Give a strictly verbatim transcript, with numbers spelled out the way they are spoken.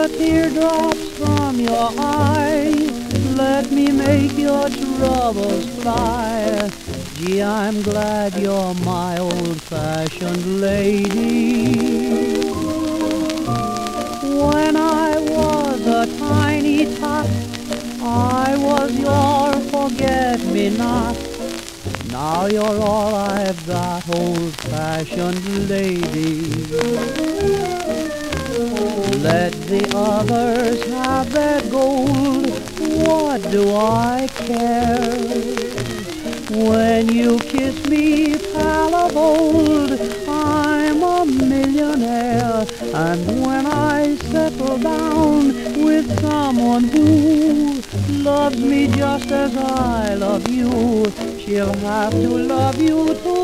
teardrops from your eyes. Let me make your troubles fly. Gee, I'm glad you're my old-fashioned lady. When I was a tiny tot, I was your forget-me-not. Now you're all I've got, old-fashioned lady. Let the others have their gold, what do I care? When you kiss me, pal of old, I'm a millionaire. And when I settle down with someone who loves me just as I love you, she'll have to love you too.